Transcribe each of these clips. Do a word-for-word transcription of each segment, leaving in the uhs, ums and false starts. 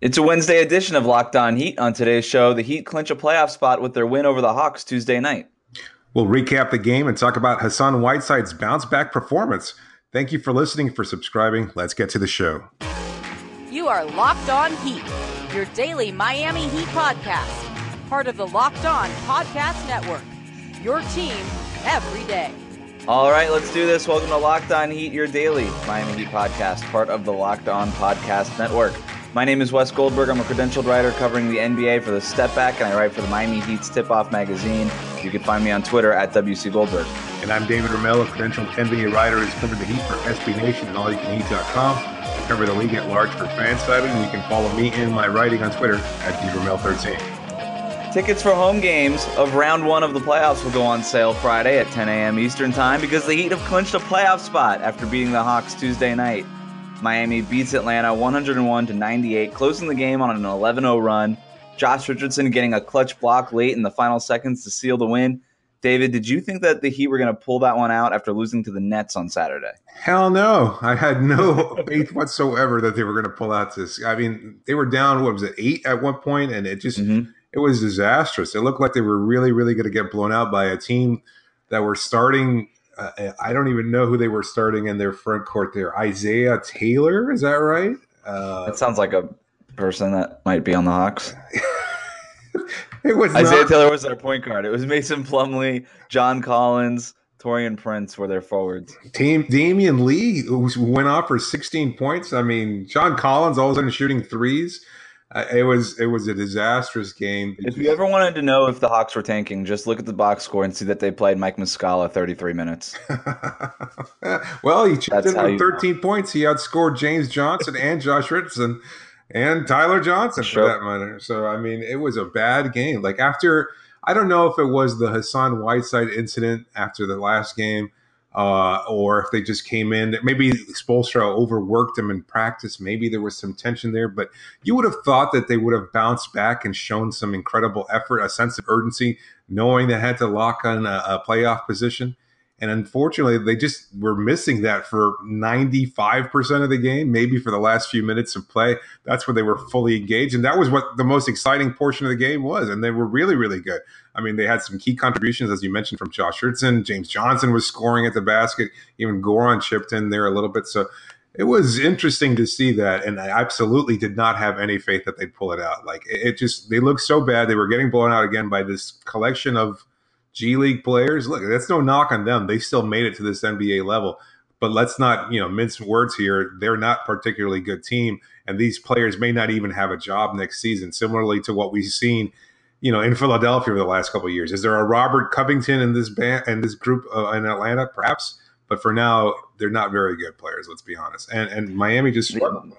It's a Wednesday edition of Locked On Heat. On today's show, the Heat clinch a playoff spot with their win over the Hawks Tuesday night. We'll recap the game and talk about Hassan Whiteside's bounce-back performance. Thank you for listening, for subscribing. Let's get to the show. You are Locked On Heat, your daily Miami Heat podcast. Part of the Locked On Podcast Network, your team every day. All right, let's do this. Welcome to Locked On Heat, your daily Miami Heat podcast, part of the Locked On Podcast Network. My name is Wes Goldberg. I'm a credentialed writer covering the N B A for the Step Back, and I write for the Miami Heat's Tip-Off magazine. You can find me on Twitter at W C Goldberg. And I'm David Ramel, a credentialed N B A writer who's covered the Heat for S B Nation and all you can heat dot com. I cover the league at large for Fansided, and you can follow me in my writing on Twitter at D Ramel thirteen. Tickets for home games of round one of the playoffs will go on sale Friday at ten a.m. Eastern Time because the Heat have clinched a playoff spot after beating the Hawks Tuesday night. Miami beats Atlanta one oh one to ninety-eight, closing the game on an eleven oh run. Josh Richardson getting a clutch block late in the final seconds to seal the win. David, did you think that the Heat were going to pull that one out after losing to the Nets on Saturday? Hell no. I had no faith whatsoever that they were going to pull out this. I mean, they were down, what was it, eight at one point, and it just mm-hmm. it was disastrous. It looked like they were really, really going to get blown out by a team that were starting – Uh, I don't even know who they were starting in their front court there. Isaiah Taylor, is that right? Uh, that sounds like a person that might be on the Hawks. It was Isaiah not, Taylor was their point guard. It was Mason Plumlee, John Collins, Torian Prince were their forwards. Team Damian Lee, who went off for sixteen points. I mean, John Collins all of a sudden shooting threes. Uh, it was it was a disastrous game. If you ever wanted to know if the Hawks were tanking, just look at the box score and see that they played Mike Muscala thirty-three minutes. Well, he chipped That's in with thirteen know. points. He outscored James Johnson and Josh Richardson and Tyler Johnson sure. for that matter. So, I mean, it was a bad game. Like after, I don't know if it was the Hassan Whiteside incident after the last game, Uh, or if they just came in, maybe Spoelstra overworked them in practice. Maybe there was some tension there, but you would have thought that they would have bounced back and shown some incredible effort, a sense of urgency, knowing they had to lock on a, a playoff position. And unfortunately, they just were missing that for ninety-five percent of the game, maybe for the last few minutes of play. That's where they were fully engaged. And that was what the most exciting portion of the game was. And they were really, really good. I mean, they had some key contributions, as you mentioned, from Josh Richardson. James Johnson was scoring at the basket. Even Goran chipped in there a little bit. So it was interesting to see that. And I absolutely did not have any faith that they'd pull it out. Like, it just, they looked so bad. They were getting blown out again by this collection of G League players. Look, that's no knock on them. They still made it to this N B A level. But let's not, you know, mince words here. They're not particularly good team. And these players may not even have a job next season, similarly to what we've seen, you know, in Philadelphia over the last couple of years. Is there a Robert Covington in this band and this group uh, in Atlanta? Perhaps. But for now, they're not very good players, let's be honest. And and Miami just struggled.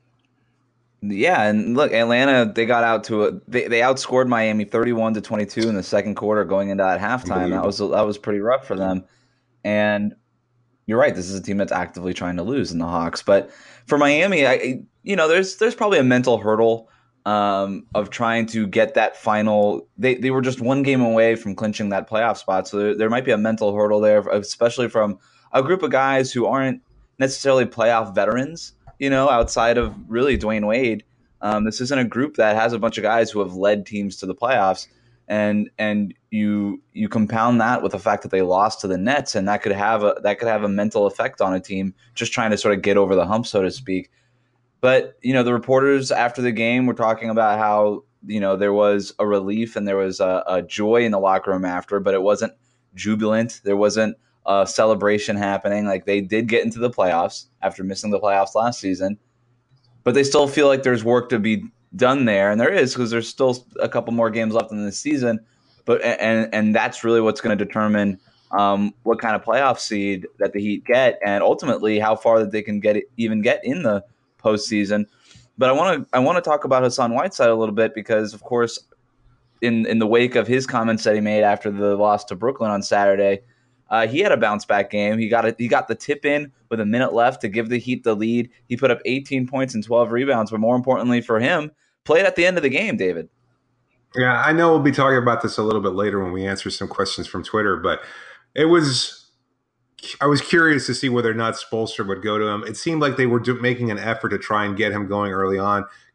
Yeah, and look, Atlanta, they got out to a they, they outscored Miami thirty-one to twenty-two in the second quarter going into that halftime. That was that was pretty rough for them. And you're right, this is a team that's actively trying to lose in the Hawks. But for Miami, I you know, there's there's probably a mental hurdle um, of trying to get that final. They they were just one game away from clinching that playoff spot, so there, there might be a mental hurdle there, especially from a group of guys who aren't necessarily playoff veterans. You know, outside of really Dwayne Wade, um, this isn't a group that has a bunch of guys who have led teams to the playoffs, and and you you compound that with the fact that they lost to the Nets, and that could have a that could have a mental effect on a team just trying to sort of get over the hump, so to speak. But you know, the reporters after the game were talking about how you know there was a relief and there was a, a joy in the locker room after, but it wasn't jubilant. There wasn't a celebration happening. Like, they did get into the playoffs after missing the playoffs last season, but they still feel like there's work to be done there, and there is, because there's still a couple more games left in the season. But and and that's really what's going to determine um, what kind of playoff seed that the Heat get, and ultimately how far that they can get it, even get in the postseason. But I want to I want to talk about Hassan Whiteside a little bit because, of course, in in the wake of his comments that he made after the loss to Brooklyn on Saturday. Uh, he had a bounce back game. He got a, he got the tip in with a minute left to give the Heat the lead. He put up eighteen points and twelve rebounds, but more importantly for him, played at the end of the game, David. Yeah, I know we'll be talking about this a little bit later when we answer some questions from Twitter, but it was I was curious to see whether or not Spoelstra would go to him. It seemed like they were do, making an effort to try and get him going early on,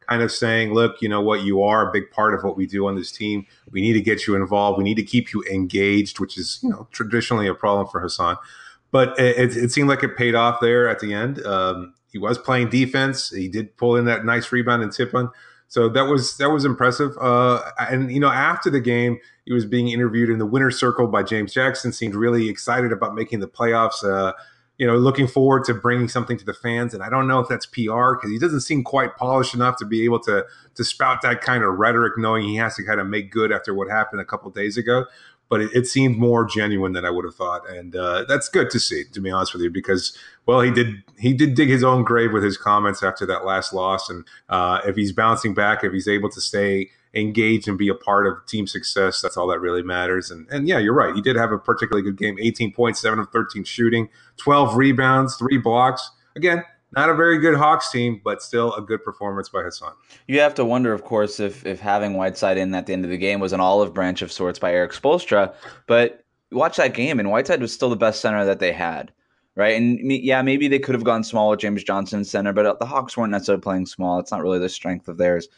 kind of saying, look, you know what, you are a big part of what we do on this team. We need to get you involved. We need to keep you engaged, which is, you know, traditionally a problem for Hassan. But it, it seemed like it paid off there at the end. Um, he was playing defense. He did pull in that nice rebound and tip on. So that was that was impressive. Uh, and, you know, after the game, he was being interviewed in the winner's circle by James Jackson, seemed really excited about making the playoffs, uh, you know, looking forward to bringing something to the fans. And I don't know if that's P R because he doesn't seem quite polished enough to be able to, to spout that kind of rhetoric, knowing he has to kind of make good after what happened a couple of days ago. But it, it seemed more genuine than I would have thought. And uh, that's good to see, to be honest with you, because, well, he did he did dig his own grave with his comments after that last loss. And uh, if he's bouncing back, if he's able to stay engaged and be a part of team success, that's all that really matters. And, and yeah, you're right. He did have a particularly good game, eighteen points, seven of thirteen shooting, twelve rebounds, three blocks. Again, not a very good Hawks team, but still a good performance by Hassan. You have to wonder, of course, if if having Whiteside in at the end of the game was an olive branch of sorts by Erik Spoelstra. But watch that game, and Whiteside was still the best center that they had, right? And yeah, maybe they could have gone small with James Johnson center, but the Hawks weren't necessarily playing small. It's not really the strength of theirs.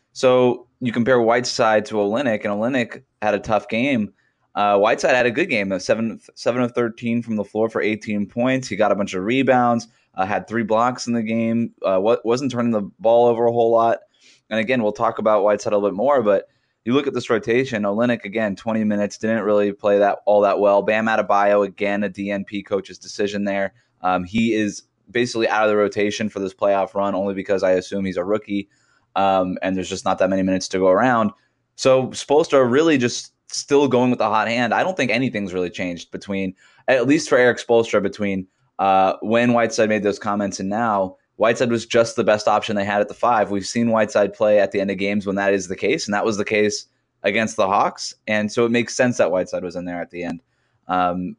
So you compare Whiteside to Olynyk, and Olynyk had a tough game. Uh, Whiteside had a good game, seven, seven of thirteen from the floor for eighteen points. He got a bunch of rebounds. Uh, had three blocks in the game, uh, wasn't turning the ball over a whole lot. And again, we'll talk about Whiteside a little bit more, but you look at this rotation, Olynyk, again, twenty minutes, didn't really play that all that well. Bam Adebayo, again, a D N P coach's decision there. Um, he is basically out of the rotation for this playoff run only because I assume he's a rookie, um, and there's just not that many minutes to go around. So Spoelstra really just still going with the hot hand. I don't think anything's really changed between, at least for Erik Spoelstra, between Uh, when Whiteside made those comments and now. Whiteside was just the best option they had at the five. We've seen Whiteside play at the end of games when that is the case, and that was the case against the Hawks. And so it makes sense that Whiteside was in there at the end. Um,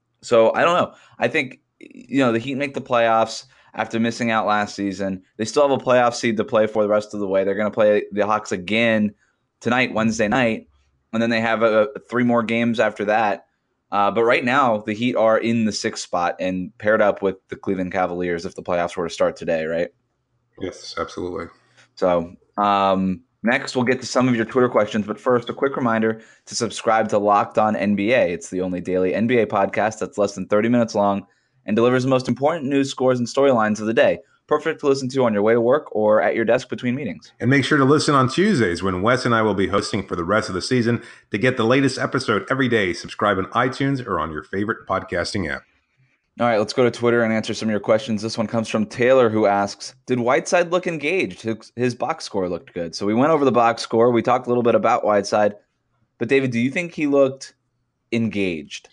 so I don't know. I think, you know, the Heat make the playoffs after missing out last season. They still have a playoff seed to play for the rest of the way. They're going to play the Hawks again tonight, Wednesday night, and then they have a, a three more games after that. Uh, but right now, the Heat are in the sixth spot and paired up with the Cleveland Cavaliers if the playoffs were to start today, right? Yes, absolutely. So um, next, we'll get to some of your Twitter questions. But first, a quick reminder to subscribe to Locked On N B A. It's the only daily N B A podcast that's less than thirty minutes long and delivers the most important news, scores, and storylines of the day. Perfect to listen to on your way to work or at your desk between meetings. And make sure to listen on Tuesdays when Wes and I will be hosting for the rest of the season. To get the latest episode every day, subscribe on iTunes or on your favorite podcasting app. All right, let's go to Twitter and answer some of your questions. This one comes from Taylor, who asks, did Whiteside look engaged? His, his box score looked good. So we went over the box score. We talked a little bit about Whiteside. But David, do you think he looked engaged?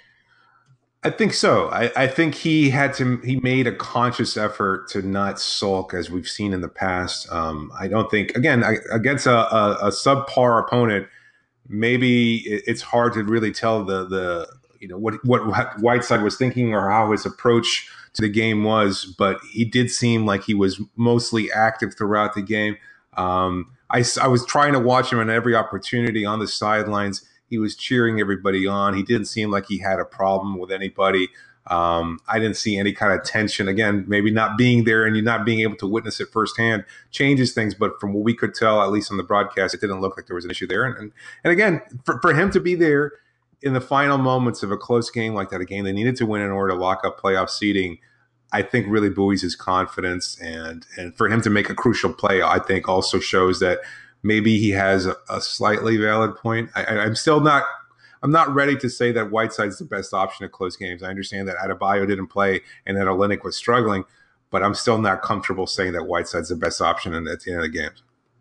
I think so. I, I think he had to. He made a conscious effort to not sulk, as we've seen in the past. Um, I don't think, again, I, against a, a, a subpar opponent, maybe it, it's hard to really tell the the you know what what Whiteside was thinking or how his approach to the game was. But he did seem like he was mostly active throughout the game. Um, I, I was trying to watch him on every opportunity on the sidelines. He was cheering everybody on. He didn't seem like he had a problem with anybody. Um, I didn't see any kind of tension. Again, maybe not being there and you not being able to witness it firsthand changes things. But from what we could tell, at least on the broadcast, it didn't look like there was an issue there. And and, and again, for, for him to be there in the final moments of a close game like that, a game they needed to win in order to lock up playoff seeding, I think really buoys his confidence. And and for him to make a crucial play, I think also shows that maybe he has a, a slightly valid point. I, I'm still not I'm not ready to say that Whiteside's the best option at close games. I understand that Adebayo didn't play and that Olynyk was struggling, but I'm still not comfortable saying that Whiteside's the best option at the end of the games.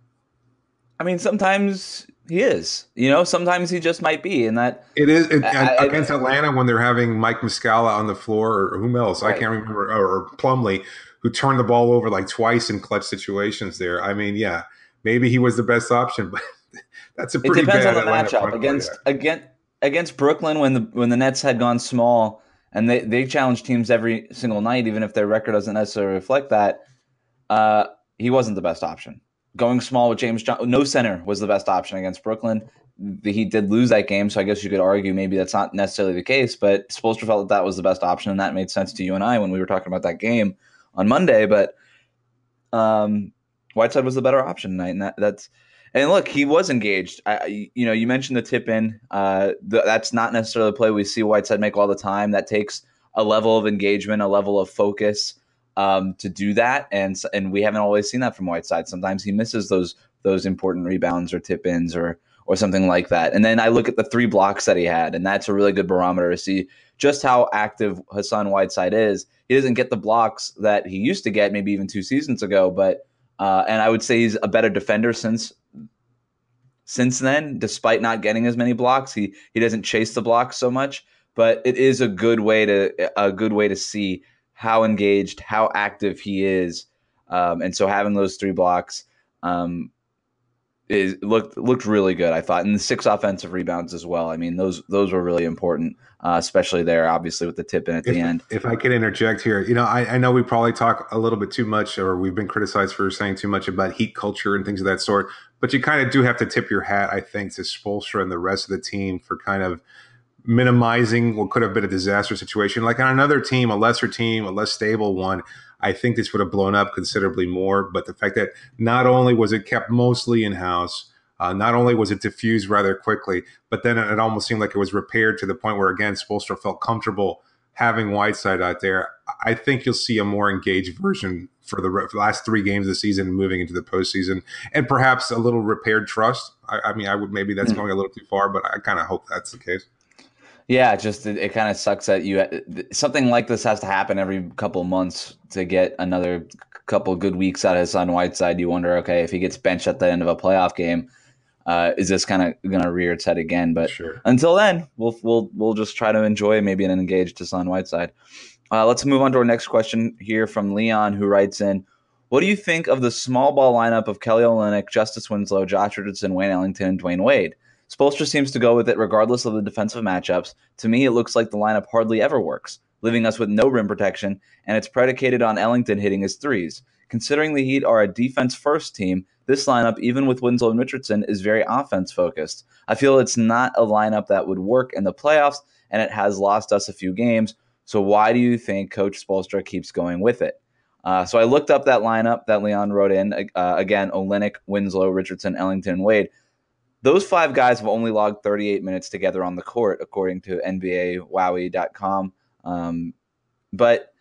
I mean, sometimes he is. You know, sometimes he just might be. And that it is it, I, against I, Atlanta when they're having Mike Muscala on the floor or whom else? Right. I can't remember. Or, or Plumlee, who turned the ball over like twice in clutch situations there. I mean, yeah. Maybe he was the best option, but that's a pretty it depends bad on the Atlanta matchup against against against Brooklyn when the when the Nets had gone small and they they challenge teams every single night, even if their record doesn't necessarily reflect that. Uh, he wasn't the best option. Going small with James Johnson, no center was the best option against Brooklyn. The Heat did lose that game, so I guess you could argue maybe that's not necessarily the case. But Spoelstra felt that that was the best option, and that made sense to you and I when we were talking about that game on Monday. But um. Whiteside was the better option tonight, and that, that's and look, he was engaged. I, you know, you mentioned the tip in. Uh, the, that's not necessarily a play we see Whiteside make all the time. That takes a level of engagement, a level of focus um, to do that, and and we haven't always seen that from Whiteside. Sometimes he misses those those important rebounds or tip ins or or something like that. And then I look at the three blocks that he had, and that's a really good barometer to see just how active Hassan Whiteside is. He doesn't get the blocks that he used to get, maybe even two seasons ago, but uh, and I would say he's a better defender since since then, despite not getting as many blocks. He he doesn't chase the blocks so much, but it is a good way to a good way to see how engaged, how active he is. Um, and so having those three blocks um, is looked looked really good, I thought, and the six offensive rebounds as well. I mean, those those were really important, uh, especially there, obviously with the tip in at if, the end. If I could interject here, you know, I, I know we probably talk a little bit too much, or we've been criticized for saying too much about Heat culture and things of that sort. But you kind of do have to tip your hat, I think, to Spoelstra and the rest of the team for kind of minimizing what could have been a disaster situation. Like on another team, a lesser team, a less stable one, I think this would have blown up considerably more. But the fact that not only was it kept mostly in-house, uh, not only was it diffused rather quickly, but then it almost seemed like it was repaired to the point where, again, Spoelstra felt comfortable having Whiteside out there. I think you'll see a more engaged version for the, for the last three games of the season moving into the postseason, and perhaps a little repaired trust. I, I mean, I would maybe that's mm. going a little too far, but I kind of hope that's the case. Yeah, just it, it kind of sucks that you something like this has to happen every couple of months to get another couple good weeks out of Hassan Whiteside. You wonder, okay, if he gets benched at the end of a playoff game, uh, is this kind of going to rear its head again? But sure. Until then, we'll we'll we'll just try to enjoy maybe an engaged Hassan Whiteside. Uh, let's move on to our next question here from Leon, who writes in, what do you think of the small ball lineup of Kelly Olynyk, Justice Winslow, Josh Richardson, Wayne Ellington, and Dwayne Wade? Spoelstra seems to go with it regardless of the defensive matchups. To me, it looks like the lineup hardly ever works, leaving us with no rim protection, and it's predicated on Ellington hitting his threes. Considering the Heat are a defense-first team, this lineup, even with Winslow and Richardson, is very offense-focused. I feel it's not a lineup that would work in the playoffs, and it has lost us a few games. So why do you think Coach Spoelstra keeps going with it? Uh, so I looked up that lineup that Leon wrote in. Uh, again, Olynyk, Winslow, Richardson, Ellington, and Wade. Those five guys have only logged thirty-eight minutes together on the court, according to N B A Wowie dot com. Um, but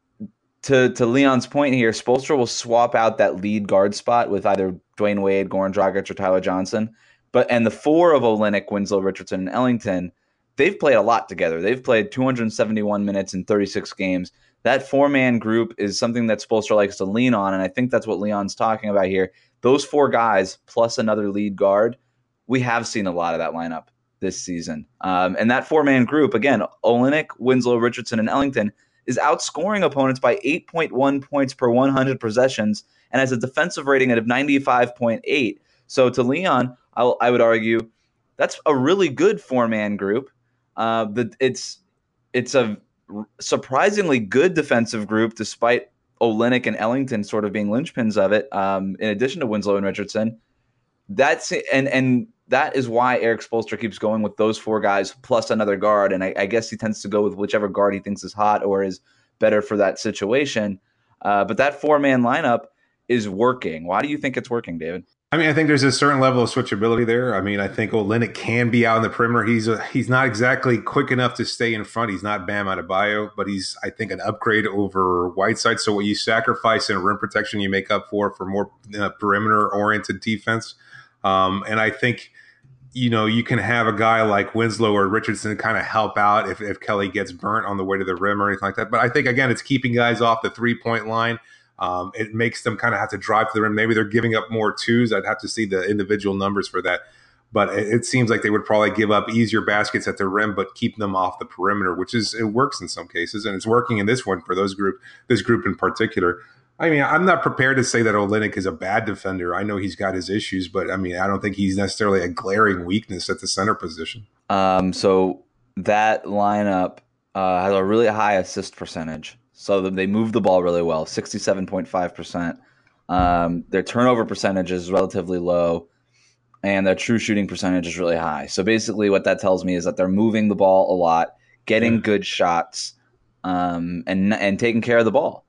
to to Leon's point here, Spoelstra will swap out that lead guard spot with either Dwayne Wade, Goran Dragic, or Tyler Johnson. But and the four of Olynyk, Winslow, Richardson, and Ellington, they've played a lot together. They've played two hundred seventy-one minutes in thirty-six games. That four-man group is something that Spoelstra likes to lean on, and I think that's what Leon's talking about here. Those four guys plus another lead guard, we have seen a lot of that lineup this season. Um, and that four-man group, again, Olynyk, Winslow, Richardson, and Ellington, is outscoring opponents by eight point one points per one hundred possessions and has a defensive rating of ninety-five point eight. So to Leon, I'll, I would argue that's a really good four-man group. Uh, the, it's it's a surprisingly good defensive group, despite Olynyk and Ellington sort of being linchpins of it, um, in addition to Winslow and Richardson. That's and and that is why Eric Spoelstra keeps going with those four guys plus another guard. And I, I guess he tends to go with whichever guard he thinks is hot or is better for that situation. Uh, but that four-man lineup is working. Why do you think it's working, David? I mean, I think there's a certain level of switchability there. I mean, I think Olynyk can be out in the perimeter. He's a, he's not exactly quick enough to stay in front. He's not Bam Adebayo, but he's, I think, an upgrade over Whiteside. So what you sacrifice in rim protection, you make up for for more uh, perimeter-oriented defense. Um, and I think, you know, you can have a guy like Winslow or Richardson kind of help out if, if Kelly gets burnt on the way to the rim or anything like that. But I think, again, it's keeping guys off the three-point line. Um, it makes them kind of have to drive to the rim. Maybe they're giving up more twos. I'd have to see the individual numbers for that. But it, it seems like they would probably give up easier baskets at the rim, but keep them off the perimeter, which is it works in some cases, and it's working in this one for those group, this group in particular. I mean, I'm not prepared to say that Olynyk is a bad defender. I know he's got his issues, but I mean, I don't think he's necessarily a glaring weakness at the center position. Um, so that lineup uh, has a really high assist percentage. So they move the ball really well, sixty-seven point five percent. Um, their turnover percentage is relatively low, and their true shooting percentage is really high. So basically what that tells me is that they're moving the ball a lot, getting yeah. good shots, um, and and taking care of the ball.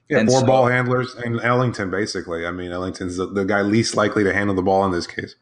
Yeah, And four so, ball handlers and Ellington, basically. I mean, Ellington's the, the guy least likely to handle the ball in this case.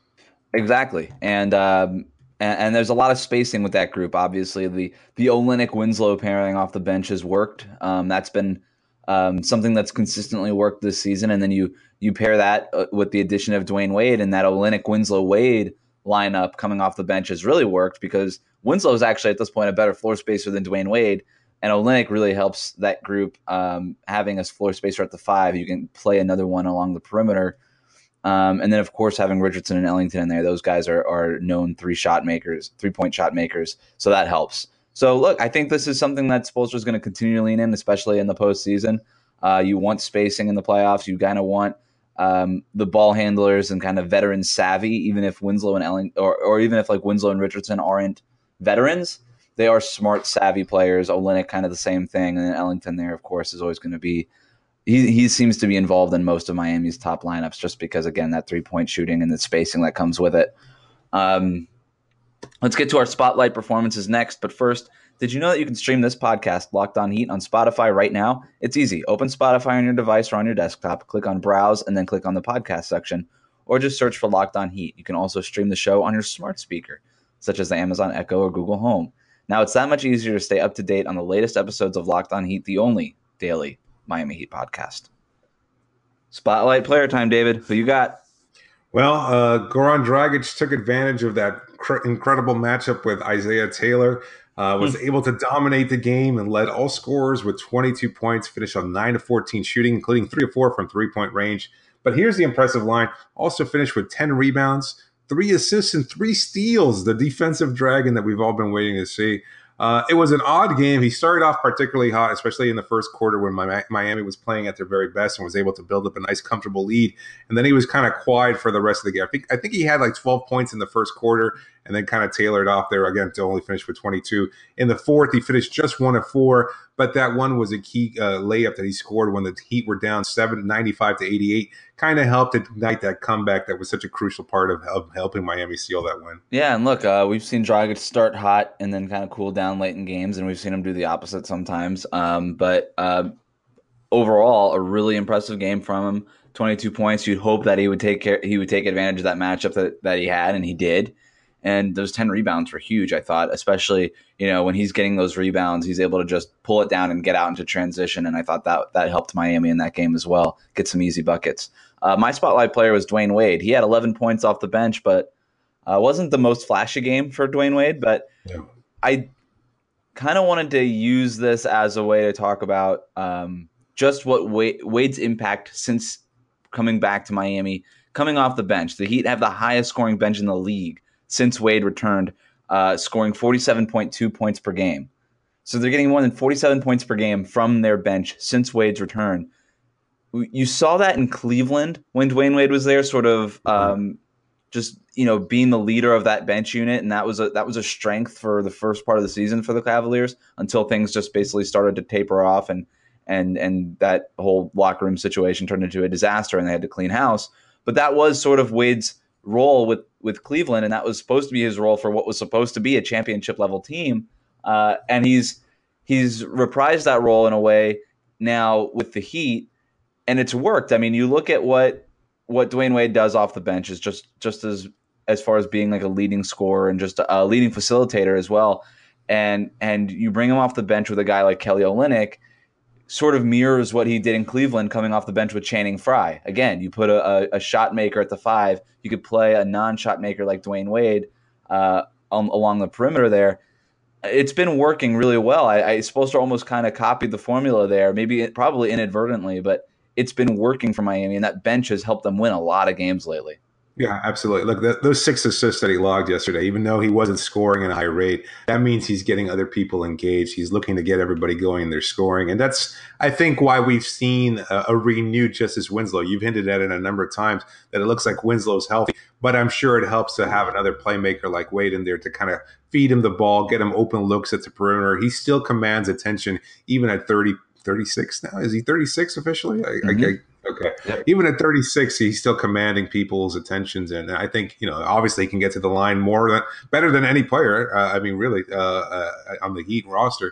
exactly. And, um, and and there's a lot of spacing with that group. Obviously, the the Olynyk Winslow pairing off the bench has worked. Um, that's been um, something that's consistently worked this season. And then you you pair that uh, with the addition of Dwayne Wade, and that Olynyk Winslow Wade lineup coming off the bench has really worked because Winslow is actually at this point a better floor spacer than Dwayne Wade. And Olynyk really helps that group um, having a floor spacer at the five. You can play another one along the perimeter. Um, and then, of course, having Richardson and Ellington in there, those guys are, are known three shot makers, three point shot makers. So that helps. So, look, I think this is something that Spoelstra is going to continue to lean in, especially in the postseason. Uh, you want spacing in the playoffs. You kind of want um, the ball handlers and kind of veteran savvy, even if Winslow and Ellington, or, or even if like Winslow and Richardson aren't veterans. They are smart, savvy players. Olynyk, kind of the same thing. And then Ellington there, of course, is always going to be he, – he seems to be involved in most of Miami's top lineups just because, again, that three-point shooting and the spacing that comes with it. Um, let's get to our spotlight performances next. But first, did you know that you can stream this podcast, Locked On Heat, on Spotify right now? It's easy. Open Spotify on your device or on your desktop, click on Browse, and then click on the podcast section, or just search for Locked On Heat. You can also stream the show on your smart speaker, such as the Amazon Echo or Google Home. Now it's that much easier to stay up to date on the latest episodes of Locked On Heat, the only daily Miami Heat podcast. Spotlight player time, David. Who you got? Well, uh, Goran Dragic took advantage of that cr- incredible matchup with Isaiah Taylor, uh, was able to dominate the game and led all scorers with twenty-two points, finished on nine of fourteen shooting, including three of four from three-point range. But here's the impressive line. Also finished with ten rebounds, three assists, and three steals, the defensive dragon that we've all been waiting to see. Uh, it was an odd game. He started off particularly hot, especially in the first quarter when Miami was playing at their very best and was able to build up a nice, comfortable lead. And then he was kind of quiet for the rest of the game. I think I think he had like twelve points in the first quarter and then kind of tailored off there again to only finish with twenty-two. In the fourth, he finished just one of four, but that one was a key uh, layup that he scored when the Heat were down seven ninety-five to eighty-eight. Kind of helped ignite that comeback that was such a crucial part of, of helping Miami seal that win. Yeah, and look, uh, we've seen Dragic start hot and then kind of cool down late in games, and we've seen him do the opposite sometimes. Um, but uh, overall, a really impressive game from him. twenty-two points. You'd hope that he would take care, he would take advantage of that matchup that, that he had, and he did. And those ten rebounds were huge, I thought, especially, you know, when he's getting those rebounds, he's able to just pull it down and get out into transition. And I thought that that helped Miami in that game as well, get some easy buckets. Uh, my spotlight player was Dwayne Wade. He had eleven points off the bench, but uh, wasn't the most flashy game for Dwayne Wade. But yeah. I kind of wanted to use this as a way to talk about um, just what Wade, Wade's impact since coming back to Miami, coming off the bench. The Heat have the highest scoring bench in the league since Wade returned, uh, scoring forty-seven point two points per game. So they're getting more than forty-seven points per game from their bench since Wade's return. You saw that in Cleveland when Dwayne Wade was there, sort of um, just, you know, being the leader of that bench unit, and that was a that was a strength for the first part of the season for the Cavaliers until things just basically started to taper off, and and and that whole locker room situation turned into a disaster, and they had to clean house. But that was sort of Wade's role with with Cleveland, and that was supposed to be his role for what was supposed to be a championship level team, uh, and he's he's reprised that role in a way now with the Heat. And it's worked. I mean, you look at what what Dwayne Wade does off the bench is just just as as far as being like a leading scorer and just a, a leading facilitator as well. And and you bring him off the bench with a guy like Kelly Olynyk, sort of mirrors what he did in Cleveland coming off the bench with Channing Frye. Again, you put a, a, a shot maker at the five. You could play a non-shot maker like Dwayne Wade uh, um, along the perimeter there. It's been working really well. I, I supposed to almost kind of copied the formula there, maybe it, probably inadvertently, but it's been working for Miami, and that bench has helped them win a lot of games lately. Yeah, absolutely. Look, the, those six assists that he logged yesterday, even though he wasn't scoring at a high rate, that means he's getting other people engaged. He's looking to get everybody going in their scoring. And that's, I think, why we've seen a, a renewed Justice Winslow. You've hinted at it a number of times that it looks like Winslow's healthy, but I'm sure it helps to have another playmaker like Wade in there to kind of feed him the ball, get him open looks at the perimeter. He still commands attention even at thirty, thirty-six now. Is he thirty-six officially? I, mm-hmm. I, I, Okay. Yep. Even at thirty-six, he's still commanding people's attentions, and I think, you know, obviously he can get to the line more than better than any player. Uh, I mean, really, uh, uh, on the Heat roster.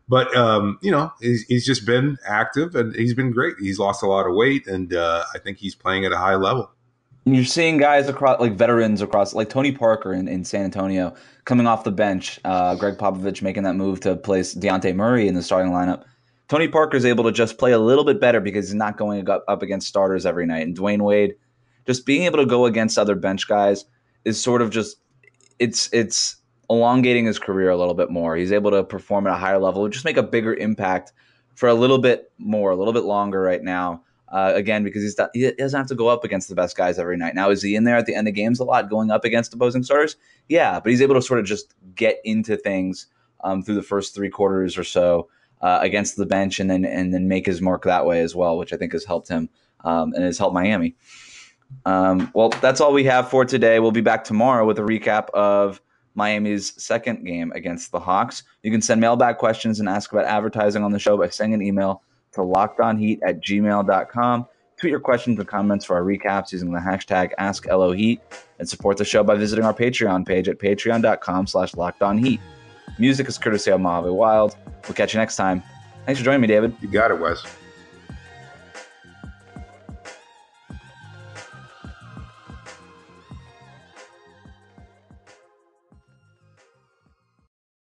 But, um, you know, he's, he's just been active and he's been great. He's lost a lot of weight, and uh, I think he's playing at a high level. And you're seeing guys across, like veterans across, like Tony Parker in, in San Antonio, coming off the bench. Uh, Greg Popovich making that move to place Dejounte Murray in the starting lineup. Tony Parker is able to just play a little bit better because he's not going up, up against starters every night. And Dwayne Wade, just being able to go against other bench guys is sort of just it's it's elongating his career a little bit more. He's able to perform at a higher level, just make a bigger impact for a little bit more, a little bit longer right now. Uh, again, because he's not, he doesn't have to go up against the best guys every night. Now, is he in there at the end of games a lot, going up against opposing starters? Yeah, but he's able to sort of just get into things um, through the first three quarters or so uh, against the bench, and then and then make his mark that way as well, which I think has helped him um, and has helped Miami. Um, well, that's all we have for today. We'll be back tomorrow with a recap of Miami's second game against the Hawks. You can send mailbag questions and ask about advertising on the show by sending an email to lockedonheat at gmail dot com. Tweet your questions and comments for our recaps using the hashtag AskLOHeat, and support the show by visiting our Patreon page at patreon dot com slash lockedonheat. Music is courtesy of Mojave Wild. We'll catch you next time. Thanks for joining me, David. You got it, Wes.